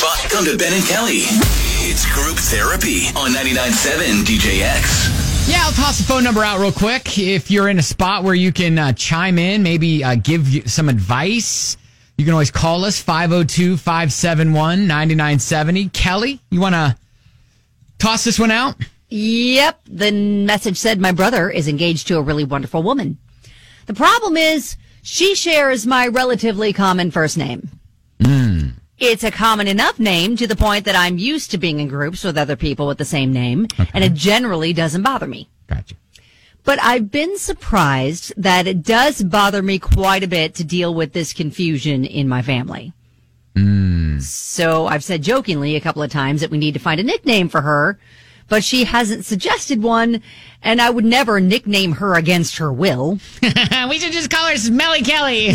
5. Come to Ben and Kelly. It's Group Therapy on 99.7 DJX. Yeah, I'll toss the phone number out real quick. If you're in a spot where you can chime in, maybe give you some advice, you can always call us, 502-571-9970. Kelly, you want to toss this one out? Yep. The message said, my brother is engaged to a really wonderful woman. The problem is she shares my relatively common first name. It's a common enough name to the point that I'm used to being in groups with other people with the same name, and it generally doesn't bother me. Gotcha. But I've been surprised that it does bother me quite a bit to deal with this confusion in my family. So I've said jokingly a couple of times that we need to find a nickname for her, but she hasn't suggested one, and I would never nickname her against her will. We should just call her Smelly Kelly.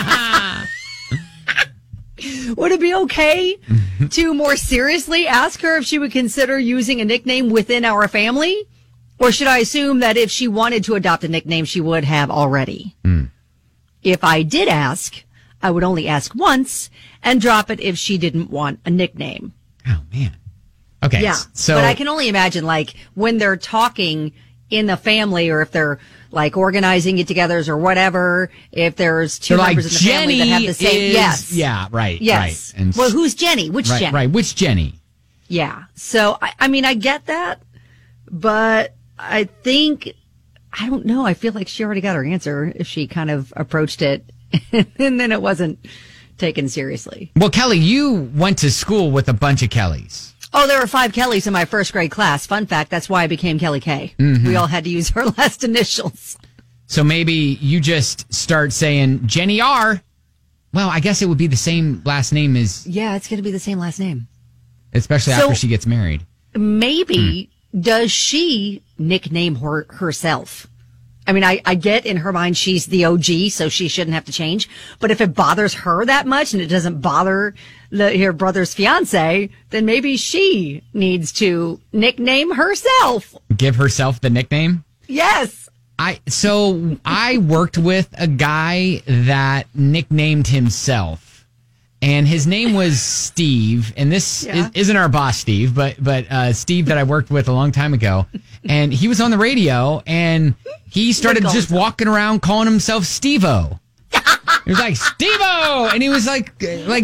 Would it be okay to more seriously ask her if she would consider using a nickname within our family? Or should I assume that if she wanted to adopt a nickname, she would have already? If I did ask, I would only ask once and drop it if she didn't want a nickname. Oh, man. Okay. Yeah. So, but I can only imagine, like, when they're talking in the family, or if they're like organizing get togethers or whatever, if there's two members in the family that have the same. Yes. Yeah, right. Yes. Right. And well, who's Jenny? Which Jenny? Right. Which Jenny? Yeah. So, I mean, I get that, but I think, I don't know. I feel like she already got her answer if she kind of approached it and then it wasn't taken seriously. Well, Kelly, you went to school with a bunch of Kellys. Oh, there were 5 Kellys in my first grade class. Fun fact, that's why I became Kelly K. We all had to use her last initials. So maybe you just start saying Jenny R. Well, I guess it would be the same last name as... Yeah, it's going to be the same last name. Especially after she gets married. Maybe, does she nickname herself? I mean, I get in her mind she's the OG, so she shouldn't have to change. But if it bothers her that much and it doesn't bother her brother's fiance, then maybe she needs to nickname herself. Give herself the nickname? Yes. So I worked with a guy that nicknamed himself. And his name was Steve, and this isn't our boss, Steve, but Steve that I worked with a long time ago. And he was on the radio, and he started just walking around calling himself Steve-O. He was like, Steve-O! And he was like,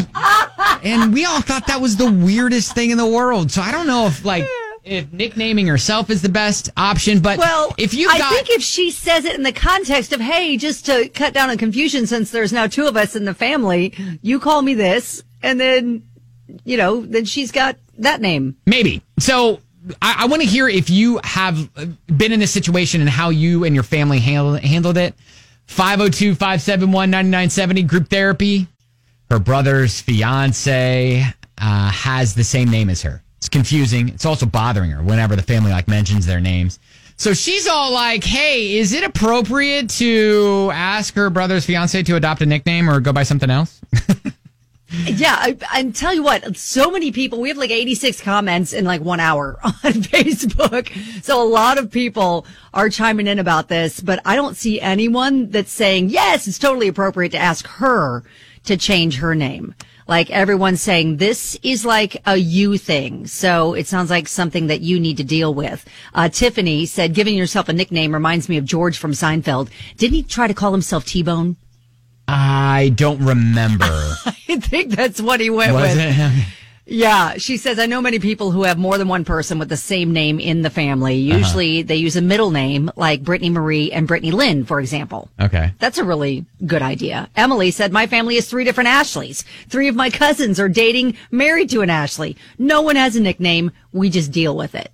and we all thought that was the weirdest thing in the world. So I don't know if nicknaming herself is the best option, but I think if she says it in the context of, hey, just to cut down on confusion, since there's now 2 of us in the family, you call me this, and then, then she's got that name. Maybe. So I want to hear if you have been in this situation and how you and your family handled it. 502-571-9970, group therapy. Her brother's fiance has the same name as her. It's confusing. It's also bothering her whenever the family mentions their names. So she's all like, hey, is it appropriate to ask her brother's fiance to adopt a nickname or go by something else? Yeah, I tell you what, so many people, we have 86 comments in 1 hour on Facebook. So a lot of people are chiming in about this, but I don't see anyone that's saying, yes, it's totally appropriate to ask her to change her name. Everyone's saying this is a you thing. So it sounds like something that you need to deal with. Tiffany said, giving yourself a nickname reminds me of George from Seinfeld. Didn't he try to call himself T-Bone? I don't remember. I think that's what he went with. Yeah, she says, I know many people who have more than one person with the same name in the family. Usually they use a middle name like Brittany Marie and Brittany Lynn, for example. Okay. That's a really good idea. Emily said, my family is 3 different Ashleys. 3 of my cousins are married to an Ashley. No one has a nickname. We just deal with it.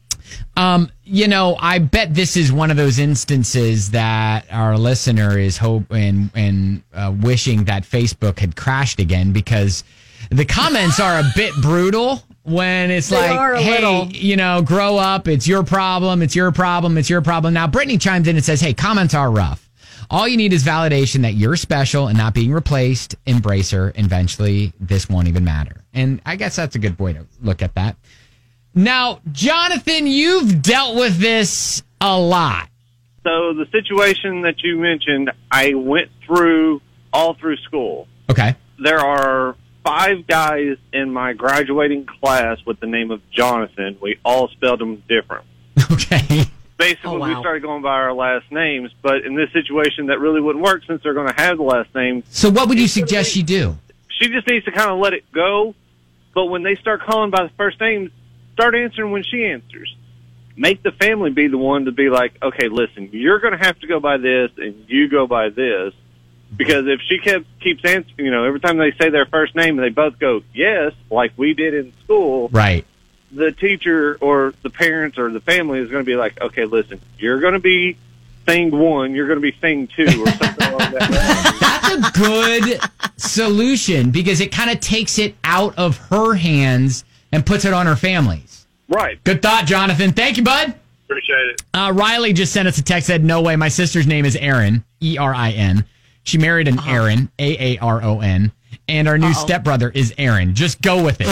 I bet this is one of those instances that our listener is hoping and wishing that Facebook had crashed again, because the comments are a bit brutal when it's hey, grow up. It's your problem. It's your problem. It's your problem. Now, Brittany chimes in and says, hey, comments are rough. All you need is validation that you're special and not being replaced. Embrace her. Eventually, this won't even matter. And I guess that's a good way to look at that. Now, Jonathan, you've dealt with this a lot. So the situation that you mentioned, I went through all through school. Okay. There are 5 guys in my graduating class with the name of Jonathan. We all spelled them different. Okay. Basically, we started going by our last names, but in this situation, that really wouldn't work since they're going to have the last name. So what would you suggest she do? She just needs to kind of let it go, but when they start calling by the first names, start answering when she answers. Make the family be the one to be like, okay, listen, you're going to have to go by this, and you go by this. Because if she keeps answering, every time they say their first name and they both go, yes, like we did in school, right? The teacher or the parents or the family is going to be like, okay, listen, you're going to be thing 1, you're going to be thing 2 or something like that. That's a good solution because it kind of takes it out of her hands and puts it on her family's. Right. Good thought, Jonathan. Thank you, bud. Appreciate it. Riley just sent us a text, said, no way, my sister's name is Erin, Erin. She married an Aaron, Aaron, and our new stepbrother is Aaron. Just go with it.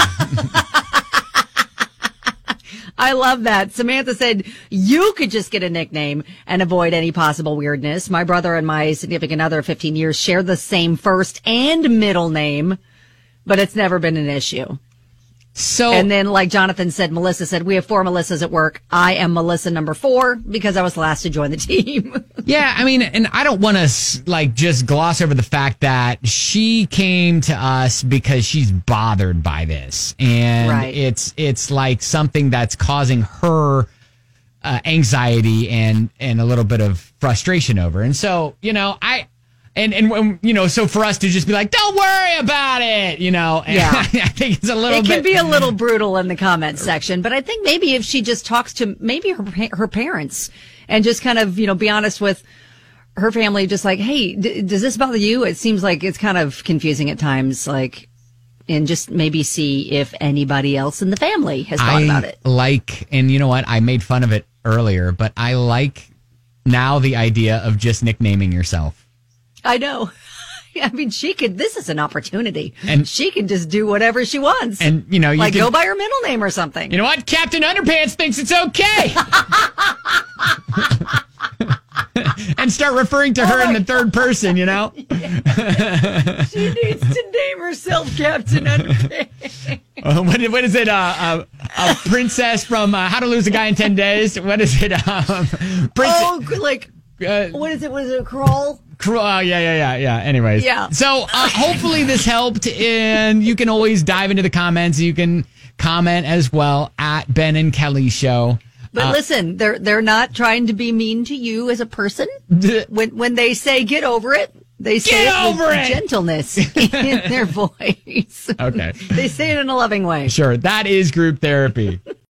I love that. Samantha said, you could just get a nickname and avoid any possible weirdness. My brother and my significant other of 15 years share the same first and middle name, but it's never been an issue. So, and then, like Jonathan said, Melissa said, we have 4 Melissas at work. I am Melissa number 4 because I was the last to join the team. Yeah, I mean, and I don't want to just gloss over the fact that she came to us because she's bothered by this, and it's like something that's causing her anxiety and a little bit of frustration over. And so, so for us to just be like, don't worry about it, I think it's a little bit. It can be a little brutal in the comment section, but I think maybe if she just talks to maybe her parents and just kind of, be honest with her family, just like, hey, does this bother you? It seems like it's kind of confusing at times, and just maybe see if anybody else in the family has thought about it. And you know what? I made fun of it earlier, but I like now the idea of just nicknaming yourself. I know. I mean, this is an opportunity. And she can just do whatever she wants. And, you go by her middle name or something. You know what? Captain Underpants thinks it's okay. And start referring to her in the third person, Yeah. She needs to name herself Captain Underpants. What is it? A princess from How to Lose a Guy in 10 Days? What is it? What is it? Was it a crawl? Yeah. Anyways. Yeah. So hopefully this helped, and you can always dive into the comments. You can comment as well at Ben and Kelly Show. But listen, they're not trying to be mean to you as a person. When they say get over it, they say it with gentleness in their voice. Okay. They say it in a loving way. Sure. That is group therapy.